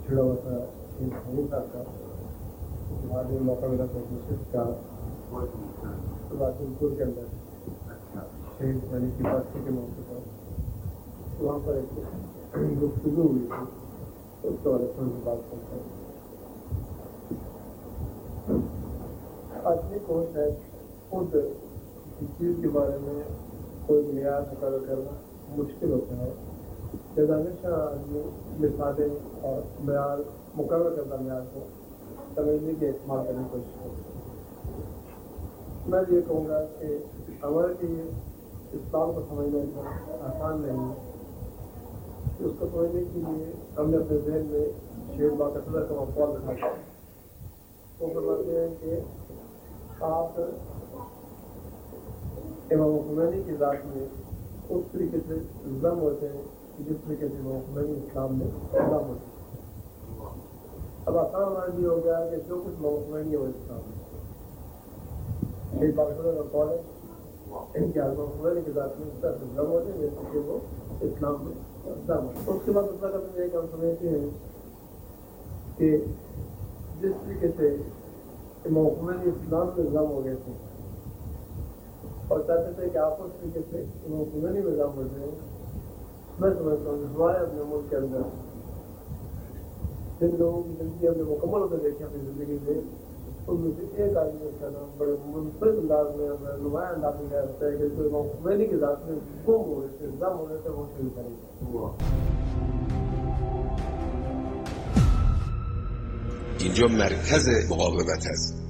छिड़ा हुआ था शेख हमीद साहब का, बाद में मौका मिला था मुश्किल का वासिमपुर के अंदर शेख मनी की बस्ती के मौके पर वहाँ पर एक गुफ्तगू हुई थी, उसके बारे में थोड़ी बात करता हूँ। आदमी को शायद खुद किसी चीज़ के बारे में कोई मियार मुकर्रर करना मुश्किल होता है, जब हमेशा आदमी मिसालें और मियार मुकर्रर करता मियार को समझने के इस्तेमाल करने की कोशिश करता है। मैं ये कहूँगा कि हमारे लिए इस्लाम को समझना इतना आसान नहीं है। उसको समझने के लिए हमने अपने जहन में शेर बाक़ायदा का मफहूम रखा है। वो फरमाते हैं कि आप इमाम खुमैनी की ज़ात में उस तरीके से ज़म होते हैं जिस तरीके से इमाम खुमैनी इस्लाम में ज़म होते हैं। अब आसान हमारे लिए हो गया कि जो कुछ इमाम खुमैनी है वो इस्लाम है। शेर बाक़ायदा का कौल है इनके इमाम खुमैनी की ज़ात में इस तरह से ज़म होते हैं जैसे कि वो इस्लाम में ज़म होते हैं। उसके बाद दूसरा कदम ये हम समझते हैं कि जिस तरीके से इमाम खुमैनी इस्लाम में ज़म हो गए थे और चाहते थे कि आप उस तरीके से इमाम खुमैनी में ज़म हो जाए, मैं समझता हूँ हमारे अपने मुल्क के अंदर जिन लोगों की ज़िंदगी हमने मुकम्मल होकर देखी अपनी ज़िंदगी से, उनमें से एक आदमी का नाम बड़े मुनफरद अंदाज में नुमाया अंदाज में कह सकता है कि जो इमाम खुमैनी की ज़ात में गुम हो गए थे, ज़म हो गए थे, वो शुरू करेंगे। اینجا مرکز مقاومت است.